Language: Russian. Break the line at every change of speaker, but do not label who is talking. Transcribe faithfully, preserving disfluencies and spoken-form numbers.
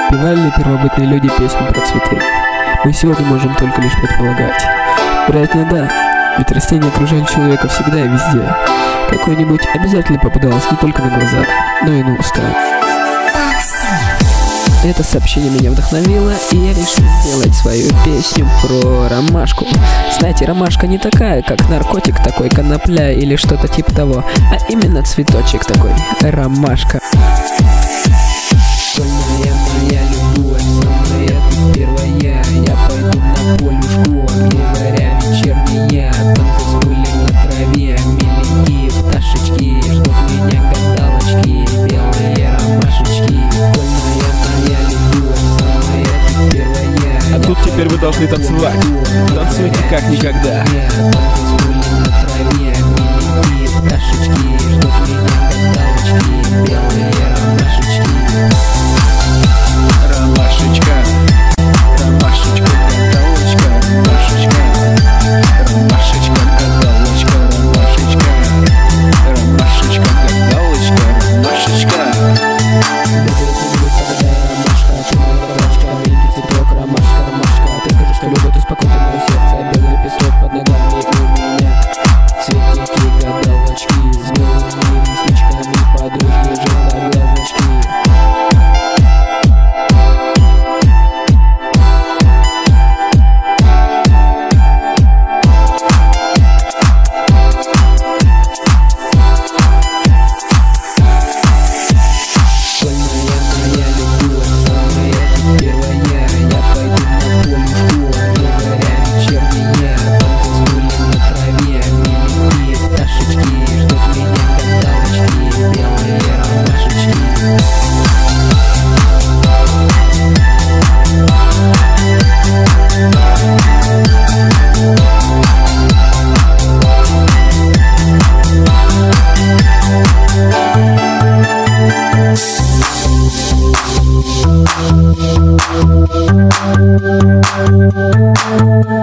Певали ли первобытные люди песню про цветы? Мы сегодня можем только лишь предполагать. Вероятно, да, ведь растения окружали человека всегда и везде. Какое-нибудь обязательно попадалось не только на глаза, но и на уста. Это сообщение меня вдохновило, и я решил сделать свою песню про ромашку. Знаете, ромашка не такая, как наркотик такой, конопля или что-то типа того, а именно цветочек такой, ромашка. Моя, моя любовь, самая первая, я пойду на полюшку, где заря вечерняя, танцы спылим на траве, миленькие пташечки, ждут меня гадалочки, белые ромашечки. Моя, моя любовь, самая первая.
А тут теперь вы должны танцевать, танцуйте как никогда.
Танцы спылим на траве, миленькие пташечки, ждут меня гадалочки, белые ромашечки.
Ромашечка, ромашечка, гадалочка, ромашечка, ромашечка, гадалочка, ромашечка, ромашечка, гадалочка, ромашечка.
Ромашка, великий цветок, ромашка, ромашка. Ты скажешь, что любовь успокоит мое сердце, белый песок под ногами у меня. Цветики, гадалочки, с белыми ресничками, подружки, желтоглазочки.
Thank you.